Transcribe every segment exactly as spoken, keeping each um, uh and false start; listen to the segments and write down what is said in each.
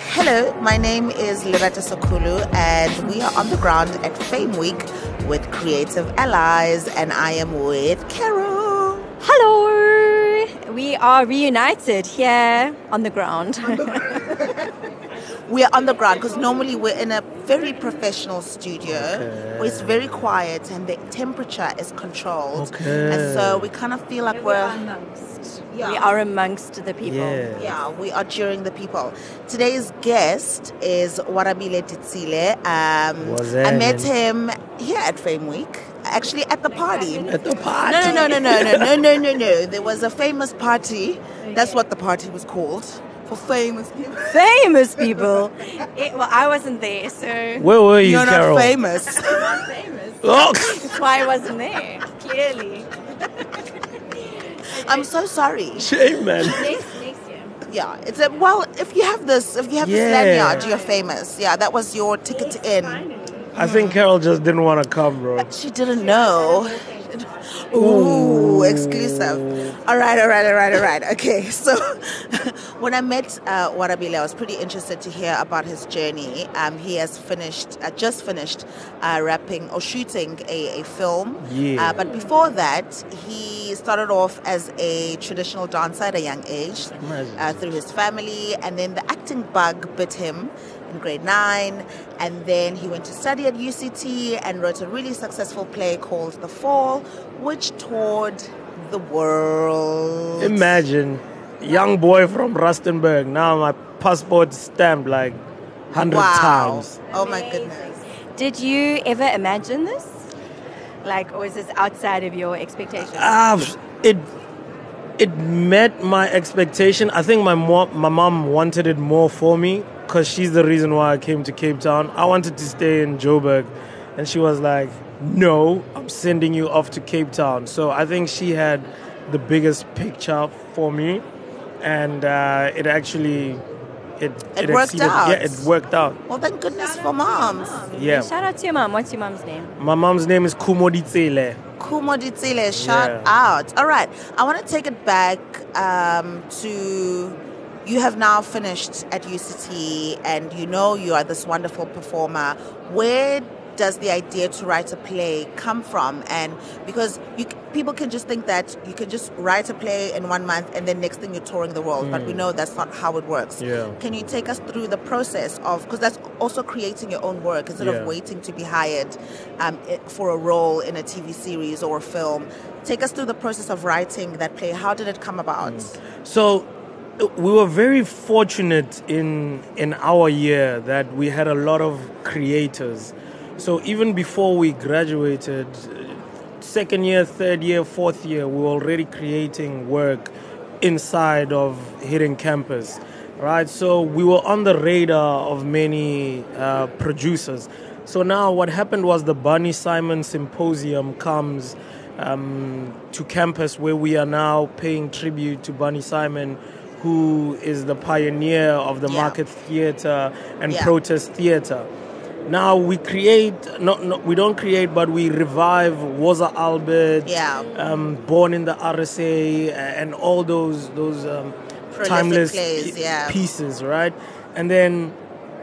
Hello, my name is Lerato Sokulu, and we are on the ground at Fame Week with Creative Allies, and I am with Carol. Hello! We are reunited here on the ground. We are on the ground because normally we're in a very professional studio Okay. where it's very quiet and the temperature is controlled. Okay. And so we kind of feel like we're... amongst. Yeah. We are amongst the people. Yeah. Yeah, we are cheering the people. Today's guest is Warabile Titsile. Um, Was I it? met him here at Fame Week, actually at the party. At the party. No, no, no, no, no, no, no, no, no. There was a famous party. That's what the party was called. For famous people. Famous people. It, well, I wasn't there, so Where were you, You're Carol? not famous. I'm not famous. Oh. That's why I wasn't there, clearly. I'm so sorry. Shame, man. Next, next year. Yeah, it's a well. If you have this, if you have this Yeah. lanyard, you're famous. Yeah, that was your ticket in. I think Carol just didn't want to come, bro. She didn't know. Ooh, exclusive. All right, all right, all right, all right. Okay, so when I met uh, Warabile, I was pretty interested to hear about his journey. Um, he has finished, uh, just finished uh, rapping or shooting a, a film. Yeah. Uh, but before that, he started off as a traditional dancer at a young age Imagine. uh, through his family, and then the acting bug bit him in grade nine, and then he went to study at U C T and wrote a really successful play called The Fall, which toured the world. Imagine, young boy from Rustenburg. Now my passport stamped like hundred Wow. times. Oh my goodness. Did you ever imagine this? Like, or was this outside of your expectations? Ah, it it met my expectation. I think my mom, my mom wanted it more for me because she's the reason why I came to Cape Town. I wanted to stay in Joburg, and she was like, "No, I'm sending you off to Cape Town." So I think she had the biggest picture for me, and uh, it actually it It worked exceeded- out. Yeah, it worked out. Well, thank goodness for moms. Yeah, Shout out to your mom. What's your mom's name? my mom's name is Kumoditsele. Kumo Ditsile, shout Yeah. out. All right, I want to take it back um, to you have now finished at U C T, and you know you are this wonderful performer. Where does the idea to write a play come from? And because you, people can just think that you can just write a play in one month and then next thing you're touring the world, but we know that's not how it works. Yeah. Can you take us through the process of, because that's also creating your own work instead Yeah. of waiting to be hired um, i- for a role in a T V series or a film. Take us through the process of writing that play. How did it come about? So uh, we were very fortunate in in our year that we had a lot of creators. So even before we graduated, uh, second year, third year, fourth year, we were already creating work inside of Hidden Campus, right? So we were on the radar of many uh, producers. So now what happened was the Barney Simon Symposium comes um, to campus, where we are now paying tribute to Barney Simon, who is the pioneer of the Yeah. market theater and Yeah. protest theater. Now we create, not, not we don't create, but we revive Woza Albert, Yeah. um, Born in the R S A, and all those those um, Prolific timeless plays, pi- yeah. pieces, right? And then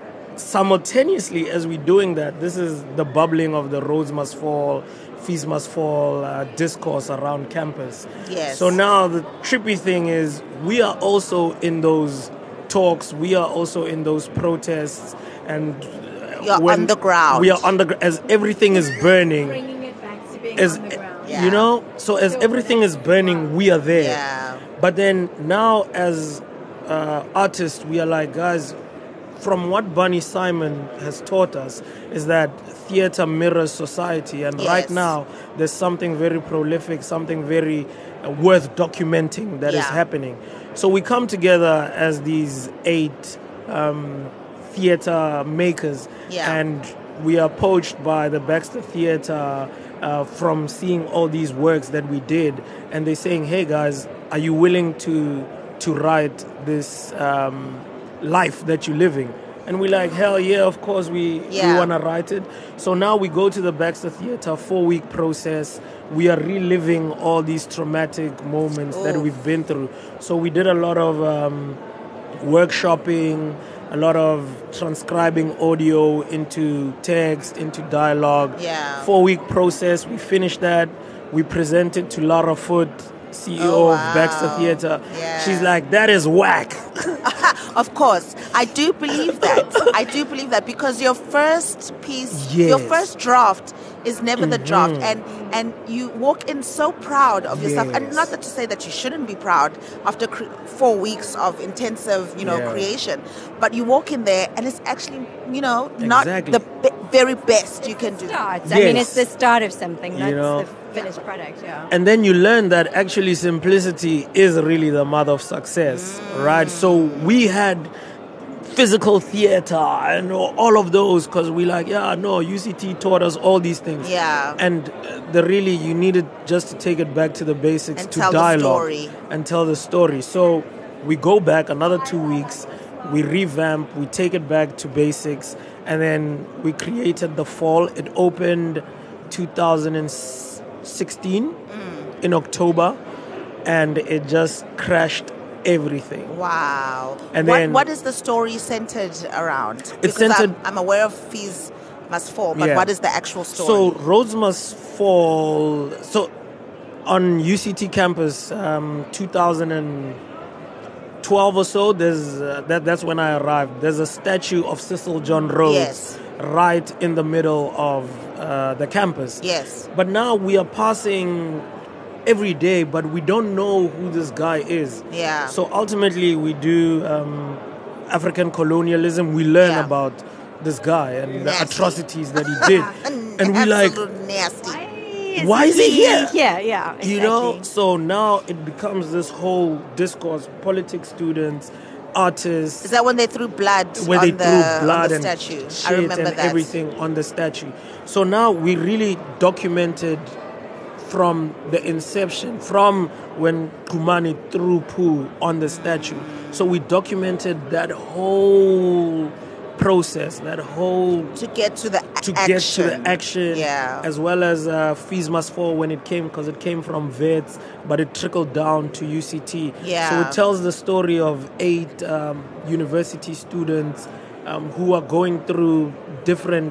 simultaneously, as we're doing that, this is the bubbling of the Roads Must Fall, Fees Must Fall uh, discourse around campus. Yes. So now the trippy thing is we are also in those talks, we are also in those protests, and uh, You're when on the ground. We are on the gr- as everything is burning. Bringing it back to being As, on the ground. Yeah. You know, so as everything is burning, we are there. Yeah. But then now, as uh, artists, we are like, guys, from what Barney Simon has taught us is that theater mirrors society, and Yes. right now there's something very prolific, something very uh, worth documenting that is Yeah. happening. So we come together as these eight um, theater makers, Yeah. and we are poached by the Baxter Theater uh, from seeing all these works that we did, and they're saying, "Hey guys, are you willing to to write this um, life that you're living?" And we're like, "Hell yeah, of course we Yeah. we want to write it." So now we go to the Baxter Theater, four week process. We are reliving all these traumatic moments that Oof. we've been through. So we did a lot of um, workshopping, a lot of transcribing audio into text, into dialogue. Yeah. Four-week process. We finished that. We presented to Lara Foot, C E O Oh, of Baxter wow. Theatre. Yeah. She's like, that is whack. Of course, I do believe that. I do believe that because your first piece, your Yes. first draft is never the draft, and and you walk in so proud of yourself. And Yes. not that to say that you shouldn't be proud after cre- four weeks of intensive, you know, Yeah. creation, but you walk in there and it's actually, you know, not Exactly. the be- very best you can do. Starts. I mean, Yes. it's the start of something, not You know. the finished product. Yeah. And then you learn that actually simplicity is really the mother of success, right? So we had physical theater and all of those because we like, yeah, no, U C T taught us all these things. Yeah. And uh, the really, you needed just to take it back to the basics, And to tell the dialogue. story. And tell the story. So we go back another two weeks, we revamp, we take it back to basics, and then we created The Fall. It opened two thousand sixteen Mm. in October, and it just crashed everything. Wow. And what, then- what is the story centered around? Because centered- I'm, I'm aware of Fees Must Fall, but Yeah. what is the actual story? So Roads Must Fall. So on U C T campus, um, two thousand twelve or so, there's uh, that. That's when I arrived. There's a statue of Cecil John Rhodes Yes. right in the middle of uh, the campus. Yes. But now we are passing every day, but we don't know who this guy is. Yeah. So ultimately, we do um, African colonialism. We learn Yeah. about this guy and the Nasty. atrocities that he did, and we like, Absolute nasty. why is he here? Yeah, yeah. Exactly. You know, so now it becomes this whole discourse, politics students, artists, Is that when they threw blood where on they the, threw blood on the and statue? shit I remember and that. everything on the statue. So now we really documented from the inception, from when Kumani threw poo on the statue. So we documented that whole process, that whole To get to the a- to action. get to the action, Yeah. as well as uh, Fees Must Fall when it came, because it came from Vets, but it trickled down to U C T. Yeah. So it tells the story of eight um, university students um, who are going through different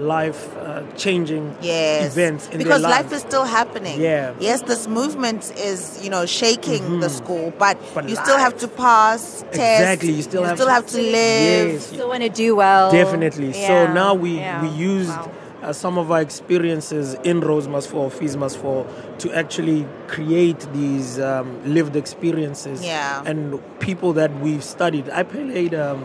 life-changing Yes. events in because their life lives. is still happening. Yeah. Yes, this movement is, you know, shaking the school, but, But you still have life- to pass tests. Exactly, you still have still to- have to live. Yes. Still want to do well. Definitely. So Yeah, now we, yeah. we used Wow. uh, some of our experiences in Rose Must Fall, Fees Must Fall, to actually create these um, lived experiences. Yeah. And people that we've studied. I played um,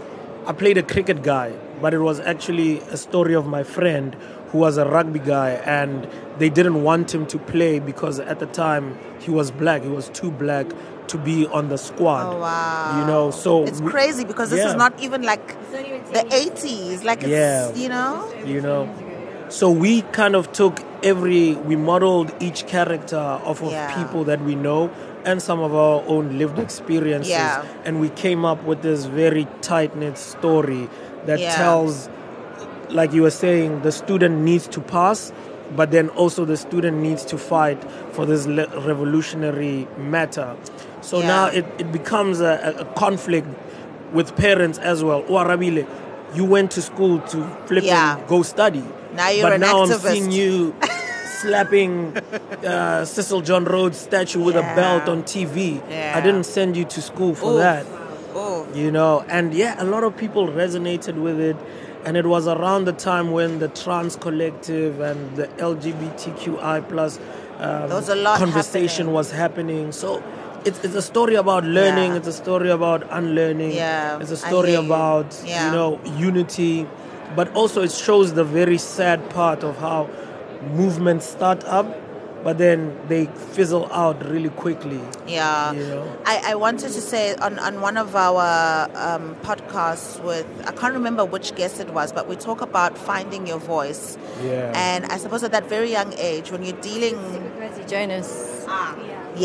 I played a cricket guy, but it was actually a story of my friend who was a rugby guy, and they didn't want him to play because at the time he was black. He was too black to be on the squad. Oh, wow. You know, so It's we- crazy because this yeah. is not even like not even the ten years. eighties. Like, it's, Yeah. you know? you know. So we kind of took every, we modeled each character off of Yeah. people that we know and some of our own lived experiences. Yeah. And we came up with this very tight-knit story that Yeah. tells, like you were saying, the student needs to pass, but then also the student needs to fight for this le- revolutionary matter. So Yeah. now it, it becomes a, a a conflict with parents as well. Warabile, you went to school to flip Yeah. and go study. Now you're but an now activist. I'm seeing you slapping uh, Cecil John Rhodes statue with Yeah. a belt on T V. Yeah. I didn't send you to school for Oof. that. Oh, You know, and yeah, a lot of people resonated with it. And it was around the time when the trans collective and the L G B T Q I plus um, There was a lot conversation happening. was happening. So it's, it's a story about learning. Yeah. It's a story about unlearning. Yeah, It's a I story hear you. about Yeah. you know unity, but also it shows the very sad part of how movements start up, but then they fizzle out really quickly. yeah. You know? I, I wanted to say on, on one of our um, podcasts with, I can't remember which guest it was, but we talk about finding your voice. Yeah. And I suppose at that very young age, when you're dealing, Percy Jonas. Ah,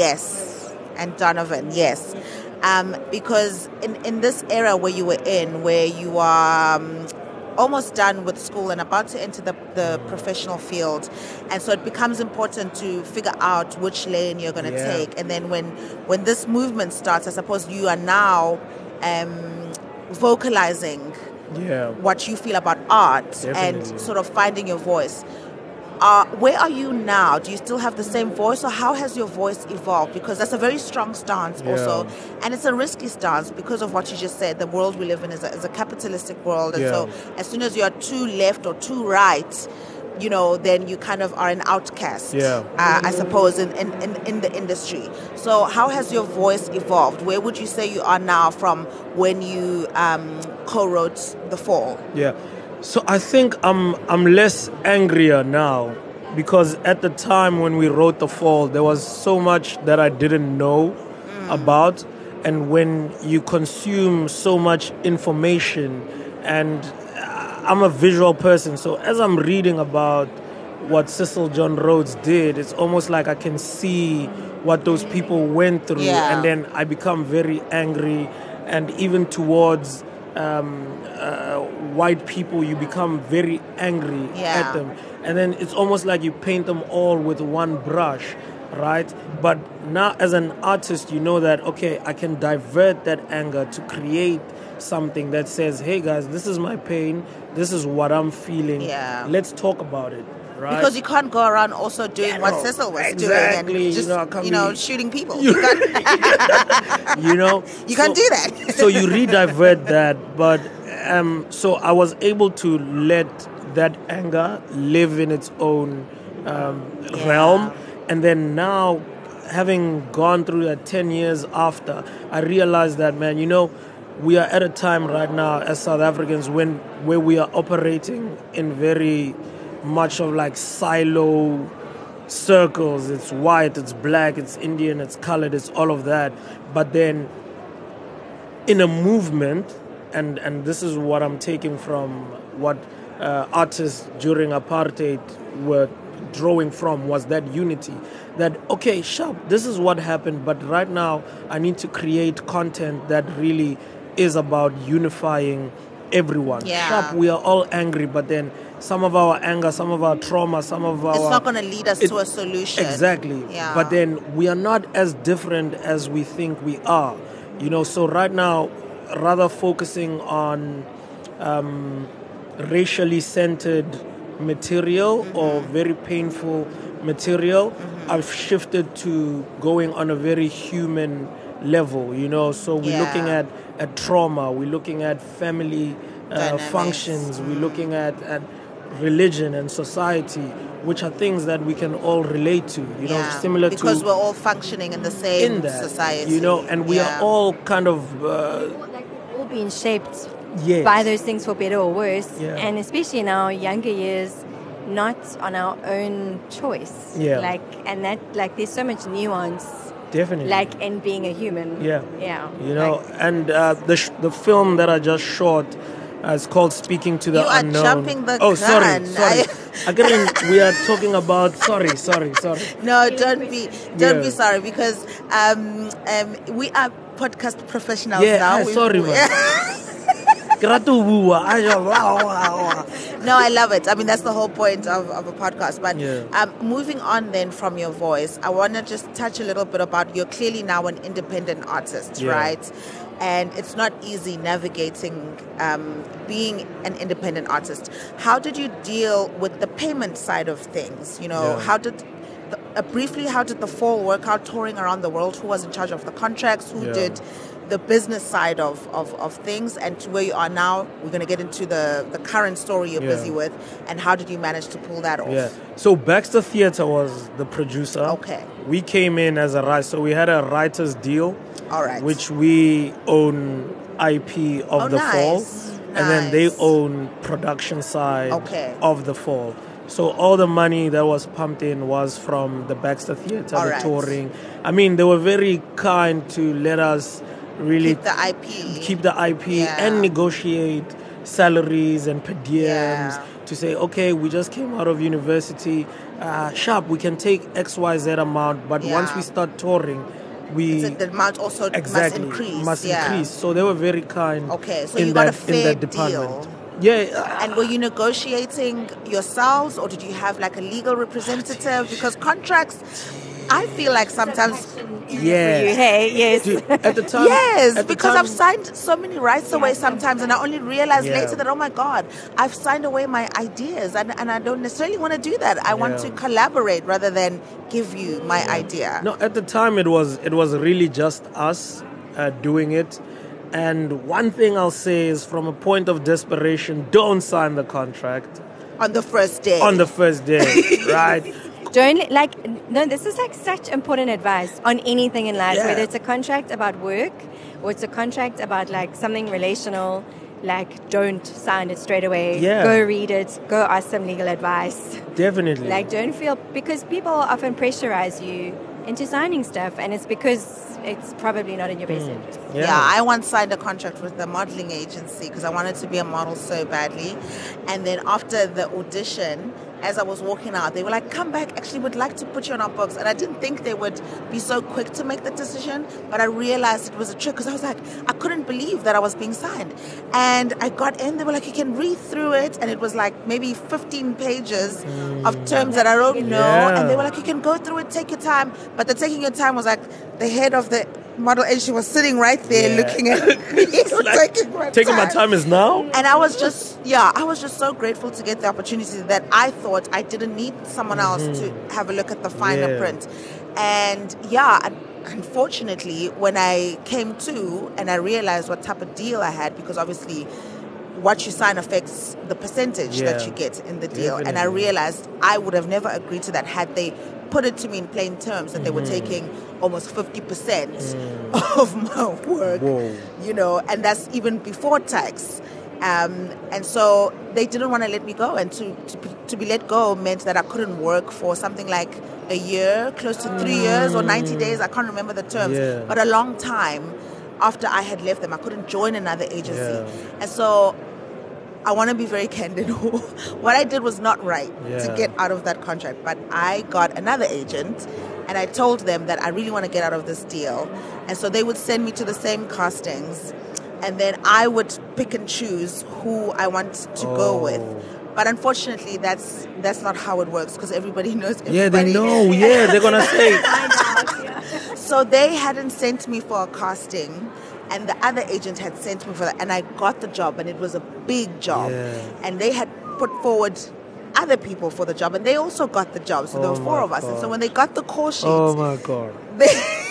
yes, and Donovan, yes. Um, because in, in this era where you were in, where you are um, almost done with school and about to enter the, the professional field, and so it becomes important to figure out which lane you're going to Yeah. take. And then when when this movement starts, I suppose you are now um, vocalizing Yeah. what you feel about art Definitely. and sort of finding your voice. Uh, where are you now? Do you still have the same voice, or how has your voice evolved? Because that's a very strong stance Yeah. also, and it's a risky stance because of what you just said. The world we live in is a, is a capitalistic world, and Yeah. so as soon as you're too left or too right, you know, then you kind of are an outcast, Yeah. uh, I suppose, in, in, in, in the industry. So how has your voice evolved? Where would you say you are now from when you um, co-wrote The Fall? Yeah. So I think I'm I'm less angrier now, because at the time when we wrote The Fall, there was so much that I didn't know about. And when you consume so much information, and I'm a visual person, so as I'm reading about what Cecil John Rhodes did, it's almost like I can see what those people went through. Yeah. And then I become very angry, and even towards um, uh, white people, you become very angry Yeah. at them. And then it's almost like you paint them all with one brush, right? But now as an artist, you know that, okay, I can divert that anger to create something that says, hey guys, this is my pain, this is what I'm feeling, Yeah. let's talk about it, right? Because you can't go around also doing Yeah, what no, Cecil was exactly, doing and just, you know, I can't you know, be- shooting people. You can't, you know, you can't So- do that. so you re-divert that, but um, so I was able to let that anger live in its own um, Yeah. realm, and then now, having gone through that ten years after, I realized that, man, you know, we are at a time right now as South Africans when where we are operating in very much of like silo circles. It's white, it's black, it's Indian, it's colored, it's all of that. But then in a movement, and, and this is what I'm taking from what uh, artists during apartheid were drawing from, was that unity. That, okay, sharp, this is what happened, but right now I need to create content that really is about unifying everyone. Yeah. Sharp, we are all angry, but then some of our anger, some of our trauma, some of our... It's not going to lead us it- to a solution. Exactly. Yeah. But then we are not as different as we think we are. You know, so right now, rather focusing on um, racially centered material Mm-hmm. or very painful material, Mm-hmm. I've shifted to going on a very human level, you know. So we're Yeah. looking at, at trauma, we're looking at family uh, Dynamics. functions, we're looking at, at religion and society, which are things that we can all relate to, you know, Yeah. similar because to we're all functioning in the same in that society. you know, and we Yeah. are all kind of uh, Like we're all being shaped yes, by those things for better or worse, Yeah. and especially in our younger years, not on our own choice. Yeah. Like, and that, like, there's so much nuance, definitely, like, in being a human. yeah, Yeah. you know, Like, and uh, the sh- the film that I just shot uh, is called Speaking to the You are Unknown. jumping the oh, sorry, gun. sorry. I- Again, we are talking about. Sorry, sorry, sorry. No, don't be, don't Yeah. be sorry, because um, um, we are podcast professionals Yeah, now. ah, We've- sorry, man. Gratu bua, I just- wow, wow, wow. No, I love it. I mean, that's the whole point of, of a podcast. But Yeah. um, moving on then from your voice, I want to just touch a little bit about, you're clearly now an independent artist, Yeah. right? And it's not easy navigating um, being an independent artist. How did you deal with the payment side of things? You know, Yeah. how did... The, uh, briefly, how did the fall work out touring around the world? Who was in charge of the contracts? Who Yeah. did the business side of, of, of things? And to where you are now, we're going to get into the, the current story you're Yeah. busy with. And how did you manage to pull that off? Yeah. So Baxter Theatre was the producer. Okay. We came in as a writer, so we had a writer's deal, All right. which we own I P of Oh, the nice. fall, and then they Nice. own production side Okay. of the fall. So all the money that was pumped in was from the Baxter Theatre, All the right. touring. I mean, they were very kind to let us really Keep the I P. keep the I P Yeah. and negotiate salaries and per diems Yeah. to say, okay, we just came out of university, uh, sharp, we can take X Y Z amount, but Yeah. once we start touring, we So the amount also exactly must increase. must yeah. increase. So they were very kind. Okay, so in you got that, a fair in that department. deal. Yeah, And were you negotiating yourselves, or did you have like a legal representative? Because contracts, I feel like sometimes. Yeah. You, hey, yes. Dude, at the time, Yes, at the because time- I've signed so many rights away sometimes, and I only realize Yeah. later that, oh my God, I've signed away my ideas, and, and I don't necessarily want to do that. I want Yeah. to collaborate rather than give you my idea. No, at the time it was it was really just us uh, doing it. And one thing I'll say is, from a point of desperation, don't sign the contract On the first day. on the first day, right? Don't like no. This is like such important advice on anything in life, Yeah. whether it's a contract about work or it's a contract about like something relational. Like, don't sign it straight away. Yeah. Go read it. Go ask some legal advice. Definitely. Like, don't feel because people often pressurize you into signing stuff, and it's because it's probably not in your best interest. yeah. Yeah, I once signed a contract with a modeling agency because I wanted to be a model so badly. And then after the audition, as I was walking out, they were like, come back, actually would like to put you on our books. And I didn't think they would be so quick to make that decision, but I realized it was a trick because I was like, I couldn't believe that I was being signed. And I got in, they were like, you can read through it. And it was like maybe fifteen pages of terms that I don't know. Yeah. And they were like, you can go through it, take your time. But the taking your time was like, the head of the model agency was sitting right there Yeah. looking at me, taking my Taking my time is now? and I was just, yeah, I was just so grateful to get the opportunity that I thought I didn't need someone else to have a look at the finer Yeah. print. And yeah, un- unfortunately, when I came to and I realized what type of deal I had, because obviously what you sign affects the percentage that Yeah. you get in the deal. And I Definitely. realized I would have never agreed to that had they put it to me in plain terms that they were Mm-hmm. taking almost fifty percent of my work, Whoa. you know, and that's even before tax. Um, and so they didn't want to let me go, and to, to be- to be let go meant that I couldn't work for something like a year, close to three years or ninety days. I can't remember the terms, Yeah. but a long time after I had left them. I couldn't join another agency, Yeah. and so I want to be very candid. What I did was not right to Yeah. get out of that contract, but I got another agent, and I told them that I really want to get out of this deal, and so they would send me to the same castings. And then I would pick and choose who I want to go Oh. with. But unfortunately, that's that's not how it works because everybody knows everybody. Yeah, they know. Yeah, they're going to say. So they hadn't sent me for a casting, and the other agent had sent me for that, and I got the job, and it was a big job. Yeah. And they had put forward other people for the job, and they also got the job. So there Oh were four my of us, and so God. when they got the call sheets, Oh, my God. they,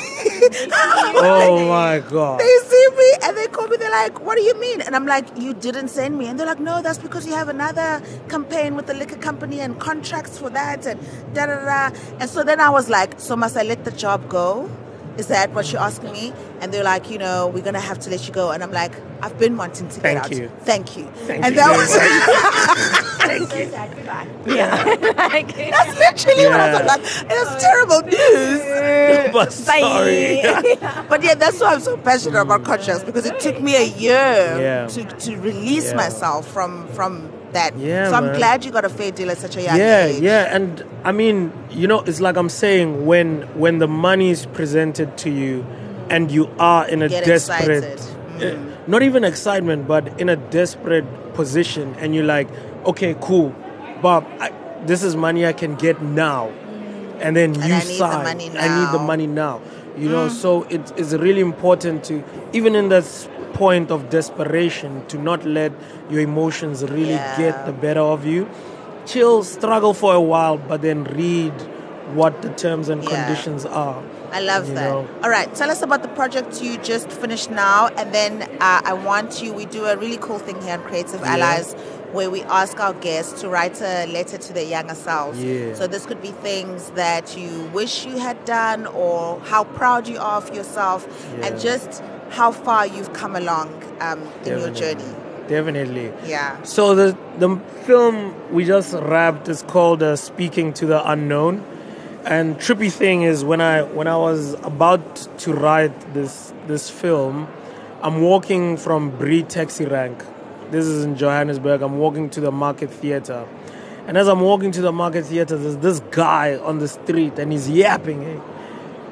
Oh, my God. they see me and they call me, they're like, what do you mean? And I'm like, you didn't send me. And they're like, no, that's because you have another campaign with the liquor company and contracts for that and da da da. And so then I was like, so must I let the job go? Is that what you're asking me? And they're like, you know, we're going to have to let you go. And I'm like, I've been wanting to get Thank out. you. Thank you. Thank and you that very was much. So sad, goodbye. Yeah. Like, that's literally what I Yeah. thought. Like, it was terrible news. But sorry. But yeah, that's why I'm so passionate about contracts, because it took me a year Yeah. to, to release Yeah. myself from from that. Yeah, so I'm man. glad you got a fair deal at such a young Yeah, age. yeah, and I mean, you know, it's like I'm saying, when when the money is presented to you, and you are in a Get desperate, excited. uh, not even excitement, but in a desperate position, and you're like, okay, cool, Bob, I, this is money I can get now, and then And you I need the sign. money I need the now. money now. You know, so it is really important to, even in this point of desperation, to not let your emotions really Yeah. get the better of you. Chill, struggle for a while, but then read what the terms and Yeah. conditions are. I love You that. know. All right, tell us about the project you just finished now, and then uh, I want you. We do a really cool thing here on Creative Yeah. Allies, where we ask our guests to write a letter to their younger selves. Yeah. So this could be things that you wish you had done, or how proud you are of yourself, and Yeah. just how far you've come along um, in your Definitely. journey. Definitely. Yeah. So the the film we just wrapped is called uh, "Speaking to the Unknown," and trippy thing is when I when I was about to write this this film, I'm walking from Bree Taxi Rank. This is in Johannesburg. I'm walking to the Market Theatre, and as I'm walking to the Market Theatre, there's this guy on the street, and he's yapping. Hey,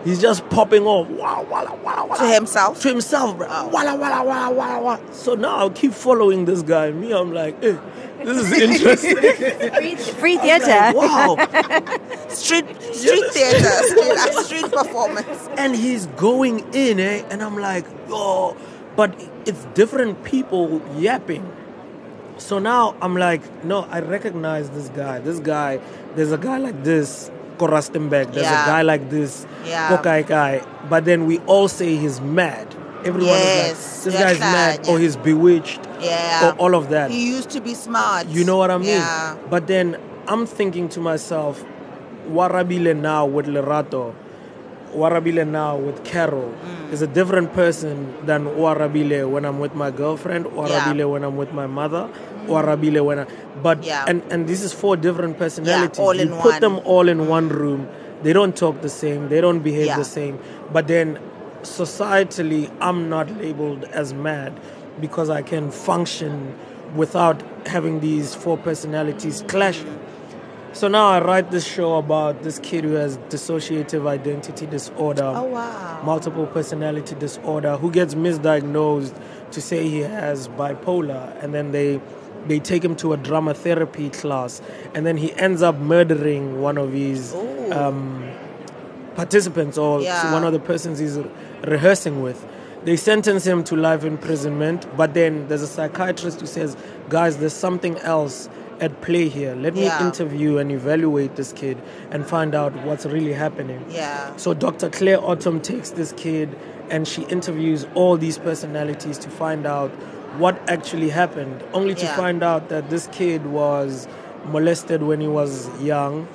he's just popping off. Walla, walla, walla, walla. To himself? To himself, bro. Walla, walla, walla, walla, walla. So now I'll keep following this guy. Me, I'm like, hey, this is interesting. Free, free theater. Wow. Street street theater, street, uh, street performance. And he's going in, eh? And I'm like, oh, but it's different people yapping. So now I'm like, no, I recognize this guy. This guy, there's a guy like this, Korastenbeck. There's Yeah. a guy like this, Yeah. Kokai Kai. But then we all say he's mad. Everyone Yes, is like, this yeah, guy's mad, yeah. or he's bewitched, Yeah. or all of that. He used to be smart. You know what I mean? Yeah. But then I'm thinking to myself, Warabile now with Lerato, Warabile now with Carol Mm. is a different person than Warabile when I'm with my girlfriend, Warabile Yeah. when I'm with my mother, Warabile when I... But, Yeah. and, and this is four different personalities. all you in put one. them all in one room. They don't talk the same. They don't behave Yeah. the same. But then societally, I'm not labeled as mad because I can function without having these four personalities clashing. So now I write this show about this kid who has dissociative identity disorder, Oh, wow. multiple personality disorder, who gets misdiagnosed to say he has bipolar, and then they they take him to a drama therapy class, and then he ends up murdering one of his Ooh. um, participants or Yeah. one of the persons he's rehearsing with. They sentence him to life imprisonment, but then there's a psychiatrist who says, guys, there's something else at play here. Let me Yeah. interview and evaluate this kid and find out what's really happening. Yeah. So Doctor Claire Autumn takes this kid and she interviews all these personalities to find out what actually happened, only to Yeah. find out that this kid was molested when he was young.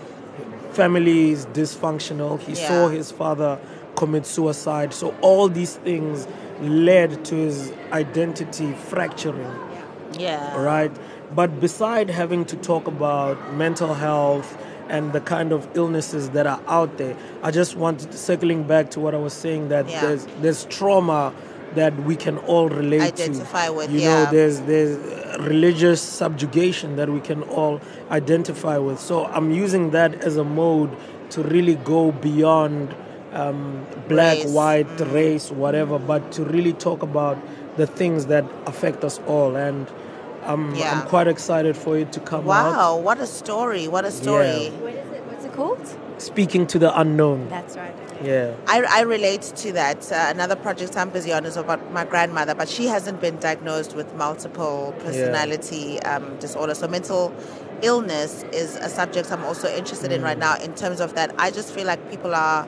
Family is dysfunctional. He Yeah. saw his father commit suicide. So all these things led to his identity fracturing, Yeah. right? But beside having to talk about mental health and the kind of illnesses that are out there, I just wanted to, circling back to what I was saying, that Yeah. there's there's trauma that we can all relate Identify to. with, you yeah. know, there's there's religious subjugation that we can all identify with. So I'm using that as a mode to really go beyond um, black, Race. white, race, whatever, but to really talk about the things that affect us all. And I'm, Yeah. I'm quite excited for it to come out. Wow, what a story. What a story. What is it? What's it called? Speaking to the unknown. That's right. Yeah. I, I relate to that. Uh, another project I'm busy on is about my grandmother, but she hasn't been diagnosed with multiple personality um, disorder. So mental illness is a subject I'm also interested in right now in terms of that. I just feel like people are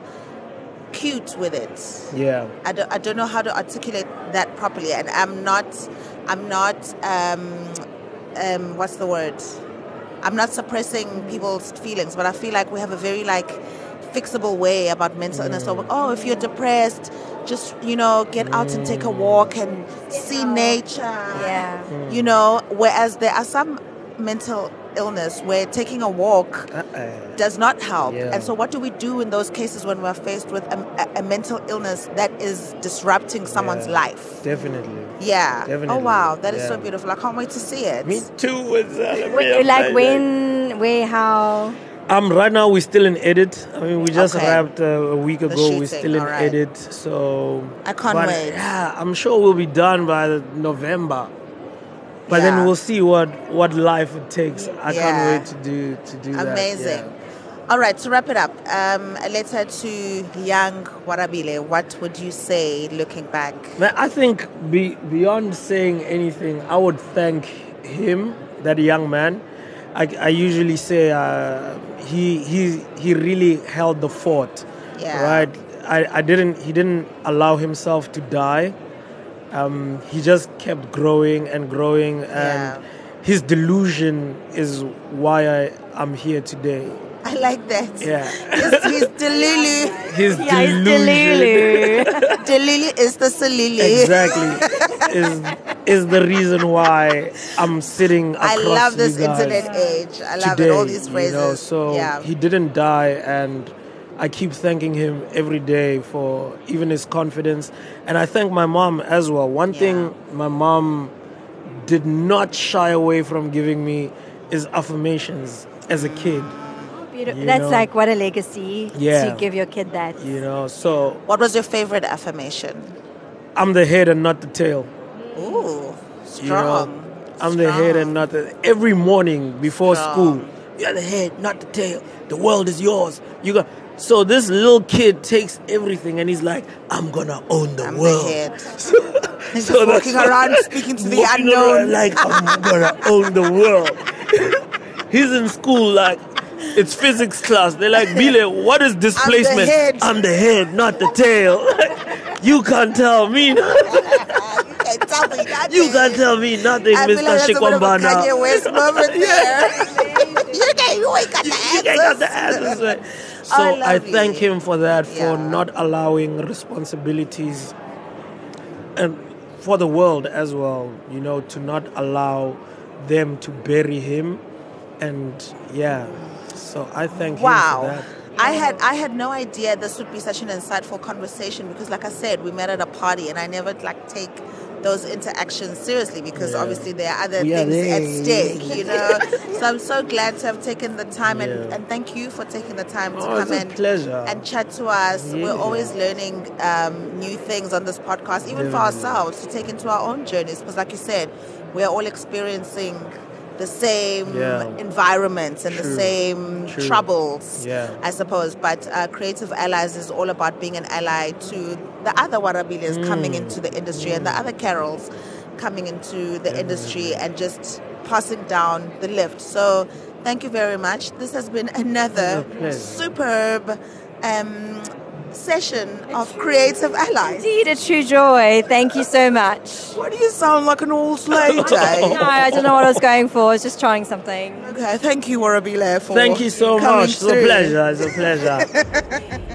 cute with it. Yeah. I don't, I don't know how to articulate that properly, and I'm not, I'm not, um, um, what's the word? I'm not suppressing people's feelings, but I feel like we have a very like fixable way about mental illness. So, oh, if you're depressed, just you know, get out and take a walk and see nature. Yeah. You know, whereas there are some mental illness where taking a walk Uh-uh. does not help. Yeah. And so what do we do in those cases when we're faced with a, a, a mental illness that is disrupting someone's Yeah. life? Definitely. Yeah. Definitely. Oh, wow. That is so Yeah. beautiful. I can't wait to see it. Me too. It's, uh, Wait, like when, where, how? Um, right now we're still in edit. I mean, we just Okay. wrapped uh, a week ago. shooting, We're still in alright. edit, so I can't but, wait. Yeah, I'm sure we'll be done by the November. But Yeah. then we'll see what, what life it takes. I Yeah. can't wait to do to do that. Amazing. yeah. All right, to wrap it up, um, a letter to young Warabile. What would you say looking back? Man, I think be, beyond saying anything, I would thank him, that young man. I, I usually say uh, he he he really held the fort, Yeah. right? I, I didn't he didn't allow himself to die. Um, he just kept growing and growing, and Yeah. his delusion is why I am here today. I like that. Yeah, He's, he's Delulu. his Yeah, it's delusion. Delulu. Delulu is the Salili. Exactly. is is the reason why I'm sitting across I love this you guys internet age. I love today, it. All these phrases. You know, so yeah. he didn't die, and I keep thanking him every day for even his confidence. And I thank my mom as well. One Yeah. thing my mom did not shy away from giving me is affirmations as a kid. Beautiful. You That's know? like what a legacy Yeah. to give your kid that. You know, so What was your favorite affirmation? I'm the head and not the tail. Ooh, You know, strong. I'm the head and not the. Every morning before Strong. school, you're the head, not the tail. The world is yours. You got. So this little kid takes everything and he's like, I'm gonna own the I'm world. the head. He's So just walking that's- around speaking to the Walking unknown. around like I'm gonna own the world. He's in school like it's physics class. They're like, Bile, what is displacement? head. I'm the head, not the tail. You can't tell me. You can't tell me nothing. You can't tell me nothing, I feel Mister like that's a bit of a Shikwambana. Kanye West moment there. you can't, you ain't got the You ain't got the answers. answers, right? So Oh, I lovely. thank him for that, for Yeah. not allowing responsibilities and for the world as well, you know, to not allow them to bury him. And yeah, so I thank him for Wow. that. I had I had no idea this would be such an insightful conversation because, like I said, we met at a party and I never like take those interactions seriously because Yeah. obviously there are other We are things there. at stake, you know. So I'm so glad to have taken the time and, Yeah. and thank you for taking the time to Oh, it's come a in pleasure. and chat to us. Yeah. We're always learning um, new things on this podcast, even for Definitely. ourselves to take into our own journeys because, like you said, we're all experiencing the same Yeah. environments and the True. same True. troubles, Yeah. I suppose. But uh, Creative Allies is all about being an ally to the other Warabiles Mm. coming into the industry and the other Carols coming into the industry and just passing down the lift. So thank you very much. This has been another It's a pleasure. superb um, session of Creative Allies. Indeed, a true joy. Thank you so much. Why do you sound like an old lady? No, I don't know what I was going for. I was just trying something. Okay, thank you, Warabile, for Thank you so coming much. It's a through. pleasure. It's a pleasure.